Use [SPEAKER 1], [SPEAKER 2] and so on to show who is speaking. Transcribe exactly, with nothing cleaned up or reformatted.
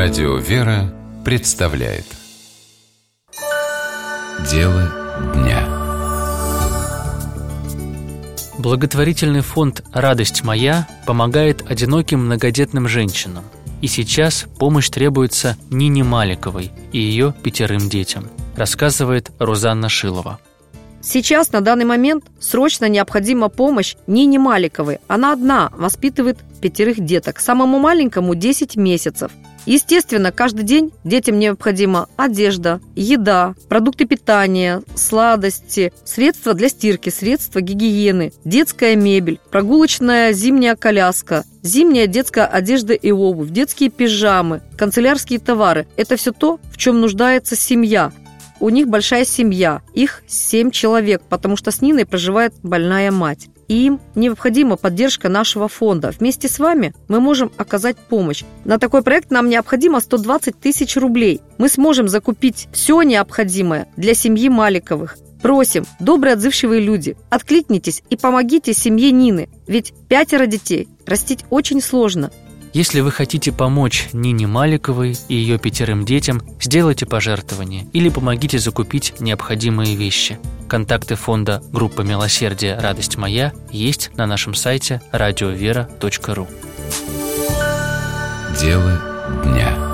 [SPEAKER 1] Радио «Вера» представляет Дело дня.
[SPEAKER 2] Благотворительный фонд «Радость моя» помогает одиноким многодетным женщинам. И сейчас помощь требуется Нине Маликовой и ее пятерым детям, рассказывает Рузанна Шилова.
[SPEAKER 3] Сейчас, на данный момент, срочно необходима помощь Нине Маликовой. Она одна воспитывает пятерых деток. Самому маленькому десять месяцев. Естественно, каждый день детям необходима одежда, еда, продукты питания, сладости, средства для стирки, средства гигиены, детская мебель, прогулочная зимняя коляска, зимняя детская одежда и обувь, детские пижамы, канцелярские товары. Это все то, в чем нуждается семья. У них большая семья, их семь человек, потому что с Ниной проживает больная мать. И им необходима поддержка нашего фонда. Вместе с вами мы можем оказать помощь. На такой проект нам необходимо сто двадцать тысяч рублей. Мы сможем закупить все необходимое для семьи Маликовых. Просим, добрые отзывчивые люди, откликнитесь и помогите семье Нины. Ведь пятеро детей растить очень сложно.
[SPEAKER 2] Если вы хотите помочь Нине Маликовой и ее пятерым детям, сделайте пожертвование или помогите закупить необходимые вещи. Контакты фонда «Группа милосердия. Радость моя» есть на нашем сайте радиовера точка ру.
[SPEAKER 1] Дело дня.